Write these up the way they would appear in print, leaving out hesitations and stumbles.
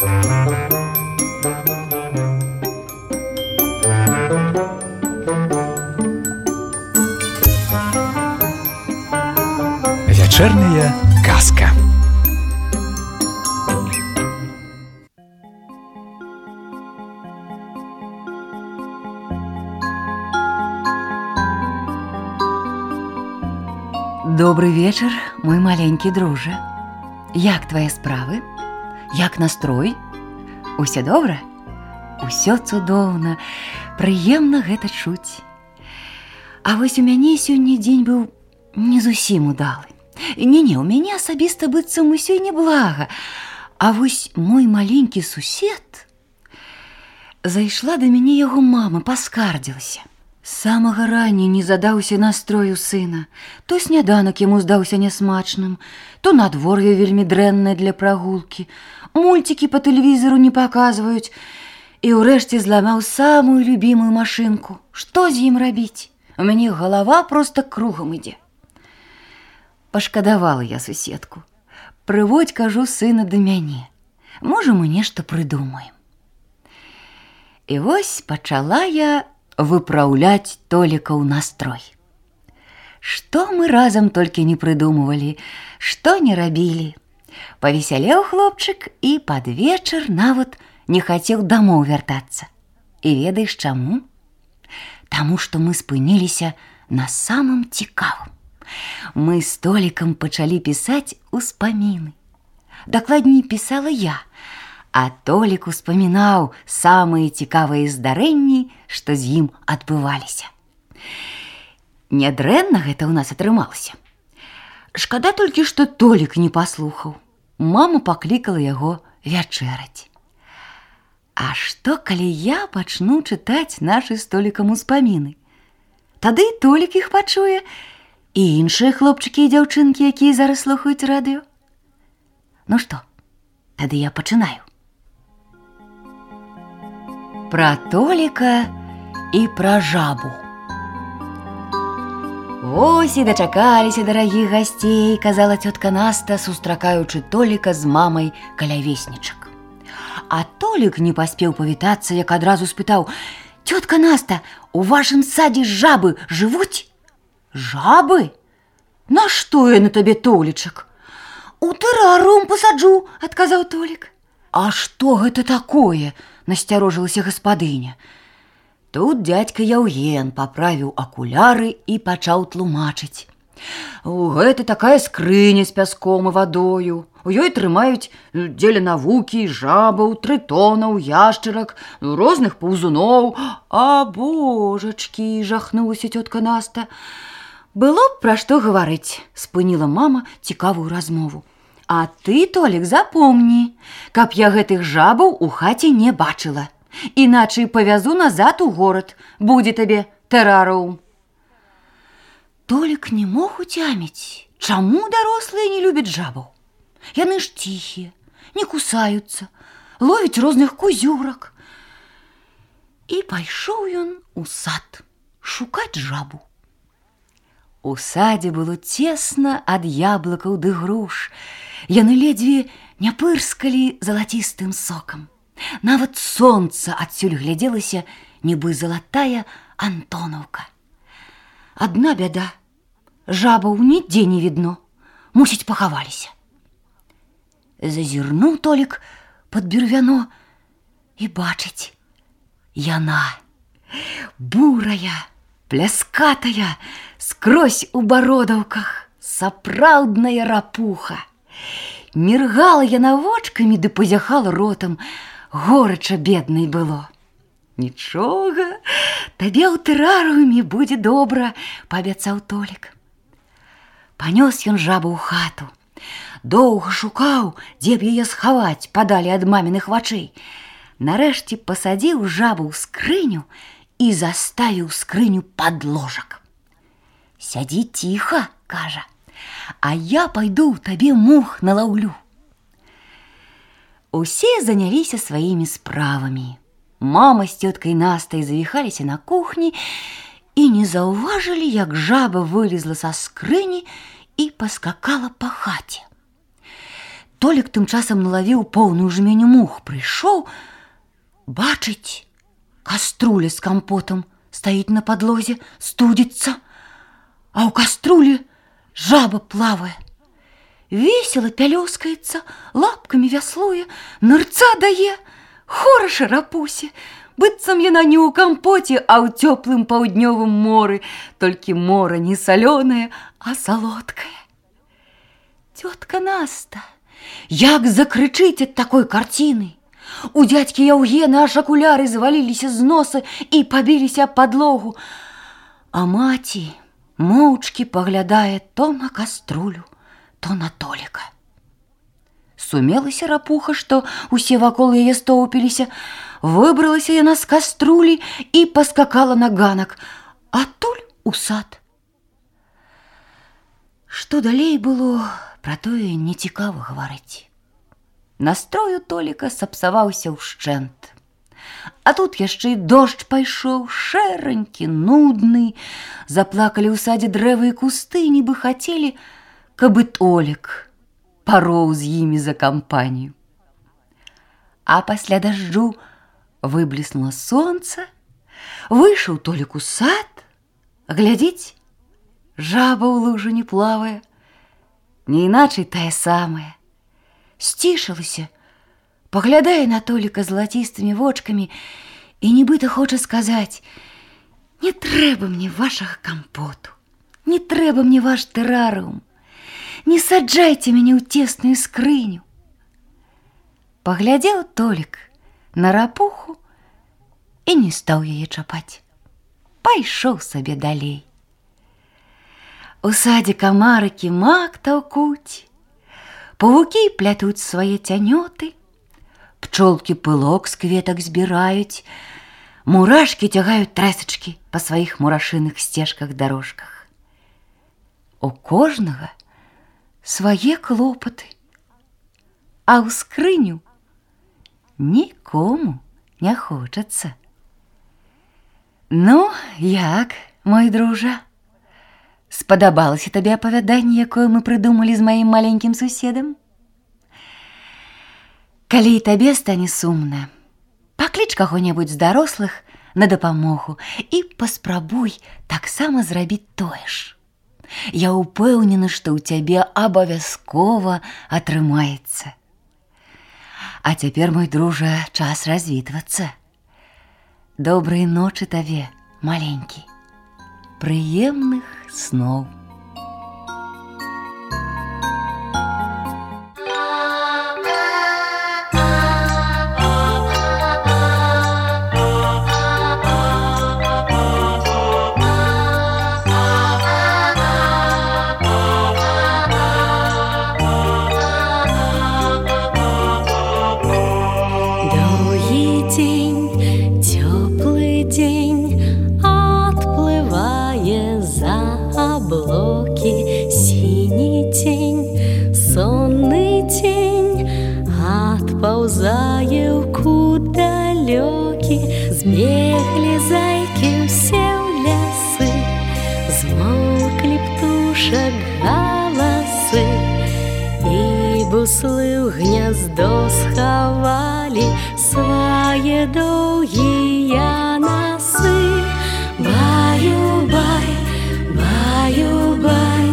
Вечерняя казка. Добрый вечер, мой маленький друже. Як твае справы? Як настрой? Усё добра? Усё цудоўна, прыемна гэта чуць. А вось у мяне сёння дзень быў не зусім удалы. Не, у мяне асабіста быццам усё неблага. А вось мой маленькі сусед... Зайшла да мяне яго мама, паскардзілася. З самага рання не задаўся настрою сына. То сняданак яму здаўся нясмачным, то надвор'е вельмі дрэннае для прагулкі, мульцікі па тэлевізару не паказваюць, і ўрэшце зламаў самую любімую машынку. Што з ім рабіць? У мяне галава проста кругам ідзе. Пашкадавала я суседку. Прыводзь, кажу, сына да мяне. Можа, мы нешта прыдумаем. І вось пачала я выпраўляць Толіка ў настрой. Што мы разам толькі не прыдумывалі, што не рабілі. Павесялеў хлопчык і пад вечар нават не хацеў дамоў вяртацца. І ведаеш чаму? Таму што мы спыніліся на самым цікавым. Мы з Толікам пачалі пісаць успаміны. Дакладней, пісала я, а Толік успамінаў самыя цікавыя здарэнні, што з ім адбываліся. Нядрэнна гэта ў нас атрымалася. Шкада толькі, што Толік не паслухаў. Мама паклікала яго вячэраць. А што, калі я пачну чытаць нашы з Толікам успаміны? Тады і Толік іх пачуе, і іншыя хлопчыкі і дзяўчынкі, якія зараз слухаюць радыё. Ну што, тады я пачынаю. Пра Толіка і пра жабу. Вось і дачакаліся дарагіх гасцей, казала цётка Наста, сустракаючы Толіка з мамай каля веснічак. А Толік не паспеў павітацца, як адразу спытаў: «Цётка Наста, у вашым садзе жабы жывуць?» «Жабы? На што я на табе, Толічак?» «У тэрарыум пасаджу», – адказаў Толік. «А што гэта такое?» – насцярожылася гаспадыня. Тут дядька Яўген паправіў акуляры і пачаў тлумачыць. «Гэта такая скрыня з пяском і вадою. У ёй трымаюць дзеля навукі жабаў, трытонаў, яшчарак, розных паўзуноў». «А божачкі!» – жахнулася цётка Наста. «Было б пра што гаварыць», – спыніла мама цікавую размову. «А ты, Толік, запомні, каб я гэтых жабаў у хаце не бачыла. Іначай павязу назад у горад. Будзе табе тэрарыум». Толік не мог уцяміць, чаму дарослыя не любяць жабаў. Яны ж ціхія, не кусаюцца, ловяць розных кузюрак. І пайшоў ён у сад шукаць жабу. У садзе было цесна ад яблыкаў ды груш. Яны ледзьве не пырскалі залацістым сокам. Нават сонца адсюль глядзелася, нібы залатая Антонаўка. Адна бяда. Жабаў нідзе не відно. Мусіць, пахаваліся. Зазірнуў Толік пад бервяно і бачыць. Яна бурая, пляскатая, скрозь у бародаўках, сапраўдная рапуха. Міргала яна вочкамі ды пазяхала ротам. Горача беднай было. «Нічога, табе ў тэрарыуме будзе добра», – паабяцаў Толік. Панёс ён жабу ў хату. Доўга шукаў, дзе б яе схаваць падалі ад маміных вачэй. Нарэшце пасадзіў жабу ў скрыню і заставіў скрыню пад ложак. «Сядзі ціха», – кажа, – «а я пайду табе мух налаўлю». Усе заняліся сваімі справамі. Мама з цёткай Настай завіхаліся на кухні і не заўважылі, як жаба вылезла са скрыні і паскакала па хаце. Толік тым часам налавіў поўную жменю мух. Прыйшоў, бачыць, каструля з кампотам стаіць на падлозе, студзіцца, а ў каструлі жаба плавае. Весела пялёскаецца, лапкамі вяслуе, нырца дае, хораша рапусе, быццам яна не ў кампоце, а ў цёплым паўднёвым моры, толькі мора не салёнае, а салодкае. Цётка Наста як закрычыць ад такой карціны. У дзядзькі Яўгена аж акуляры зваліліся з носа і пабіліся аб падлогу, а маці моўчкі паглядае то на каструлю, то на Толіка. Сумелася рапуха, што усе вакол яе стоўпіліся. Выбралася яна з каструлі і паскакала на ганак, адтуль у сад. Што далей было, пра тое нецікава гаварыць. Настрой у Толіка сапсаваўся ўшчэнт. А тут яшчэ і дождж пайшоў, шэранькі, нудны. Заплакалі ў садзе дрэвы і кусты, нібы хацелі, каб і Толік пароў з імі за кампанію. А пасля дажджу выбліснула сонца, выйшаў Толік у сад, глядзіць, жаба ў лужу не плавае, не іначай тая самая. Сцішылася, паглядае на Толіка залацістымі вочкамі і нібыта хоча сказаць: «Не трэба мне вашага кампоту, не трэба мне ваш тэрарыум, не саджайце мяне ў цесную скрыню». Паглядзеў Толік на рапуху і не стаў яе чапаць. Пайшоў сабе далей. У садзе камарыкі мак таўкуць, павукі плятуць свае цянёты, пчолкі пылок з кветак збіраюць, мурашкі цягаюць трэсачкі па сваіх мурашыных сцежках-дарожках. У кожнага свае клопаты, а ў скрыню нікому не хочацца. Ну, як, мой дружа? Спадабалася табе апавяданне, якое мы прыдумалі з маім маленькім суседам? Калі і табе стане сумна, пакліч каго-небудзь з дарослых на дапамогу і паспрабуй таксама зрабіць тое ж. Я ўпэўнена, што ў цябе абавязкова атрымаецца. А цяпер, мой дружа, час развітвацца. Добрай ночы табе, маленькі. Прыемных снов. Паўзае ў кут далёкі, збеглі зайкі ўсе ў лясы, змоўклі птушак галасы, і буслы ў гняздо схавалі свае доўгія насы. Баю-бай, баю-бай,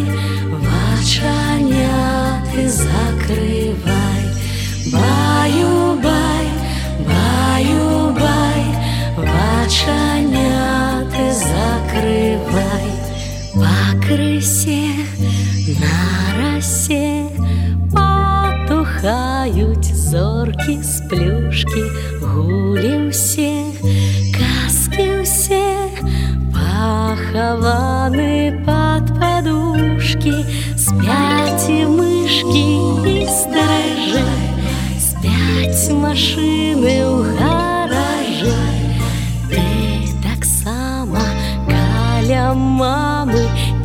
вачаняты закрывай. Баю-бай, баю-бай, вачаняты закрывай. Пакрысе, на расе патухаюць зоркі з плюшкі, гулі ўсе, казкі ўсе пахаваны пад падушкі, спяць і мышкі і стрыжы, спяць машыны ў гаражы. Ты таксама каля мамы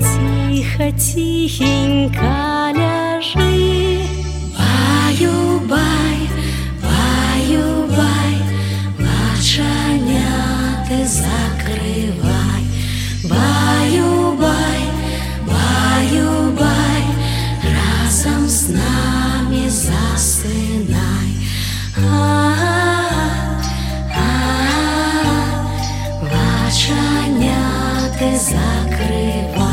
ціха-ціхенька ляжы. Баю-бай, баю-бай, вачаняты закрывай. Баю-бай, баю-бай, разам з намі засыпай. Очаняти закривай.